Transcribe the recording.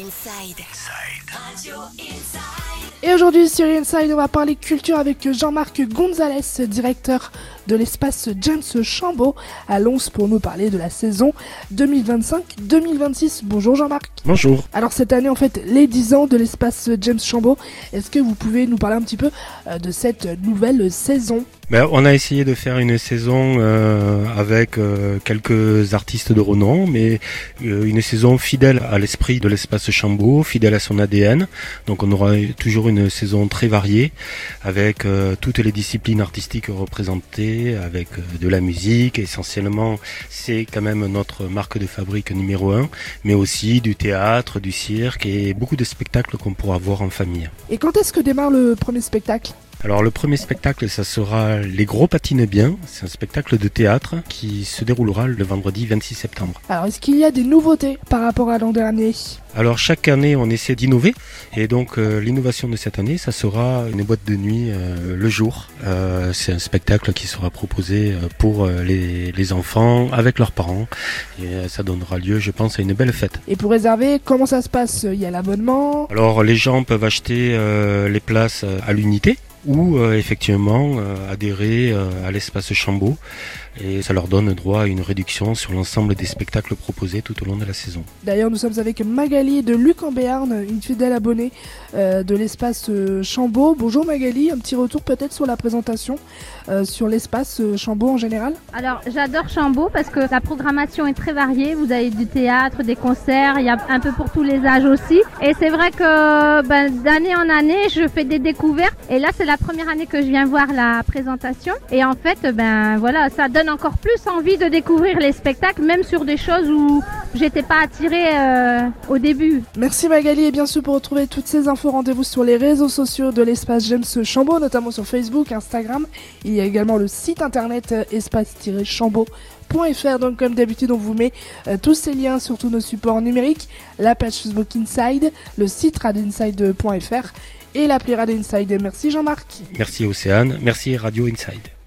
Inside. Radio Inside. Et aujourd'hui sur Inside, on va parler culture avec Jean-Marc Gonzalez, directeur de l'espace James Chambaud à Lons pour nous parler de la saison 2025-2026. Bonjour Jean-Marc. Bonjour. Alors cette année en fait les 10 ans de l'espace James Chambaud, est-ce que vous pouvez nous parler un petit peu de cette nouvelle saison ? On a essayé de faire une saison avec quelques artistes de renom, mais une saison fidèle à l'esprit de l'espace Chambaud, fidèle à son ADN. Donc on aura toujours une saison très variée, avec toutes les disciplines artistiques représentées, avec de la musique, essentiellement c'est quand même notre marque de fabrique numéro 1, mais aussi du théâtre, du cirque et beaucoup de spectacles qu'on pourra voir en famille. Et quand est-ce que démarre le premier spectacle ? Alors le premier spectacle, ça sera Les Gros Patinent Bien. C'est un spectacle de théâtre qui se déroulera le vendredi 26 septembre. Alors est-ce qu'il y a des nouveautés par rapport à l'an dernier ? Alors chaque année on essaie d'innover et donc l'innovation de cette année ça sera une boîte de nuit le jour. C'est un spectacle qui sera proposé pour les enfants avec leurs parents et ça donnera lieu je pense à une belle fête. Et pour réserver, comment ça se passe ? Il y a l'abonnement ? Alors les gens peuvent acheter les places à l'unité ou effectivement adhérer à l'espace Chambaud et ça leur donne droit à une réduction sur l'ensemble des spectacles proposés tout au long de la saison. D'ailleurs nous sommes avec Magali de Luc en Béarn, une fidèle abonnée de l'espace Chambaud. Bonjour Magali, un petit retour peut-être sur la présentation sur l'espace Chambaud en général ? Alors j'adore Chambaud parce que la programmation est très variée, vous avez du théâtre, des concerts, il y a un peu pour tous les âges aussi et c'est vrai que d'année en année je fais des découvertes et là c'est la première année que je viens voir la présentation et en fait voilà, ça donne encore plus envie de découvrir les spectacles, même sur des choses où j'étais pas attirée au début. Merci Magali et bien sûr pour retrouver toutes ces infos, rendez-vous sur les réseaux sociaux de l'espace James Chambaud, notamment sur Facebook, Instagram. Il y a également le site internet espace-chambaud.fr. Donc comme d'habitude on vous met tous ces liens sur tous nos supports numériques, la page Facebook Inside, le site radinside.fr et l'appli Radio Inside. Merci Jean-Marc. Merci Océane, merci Radio Inside.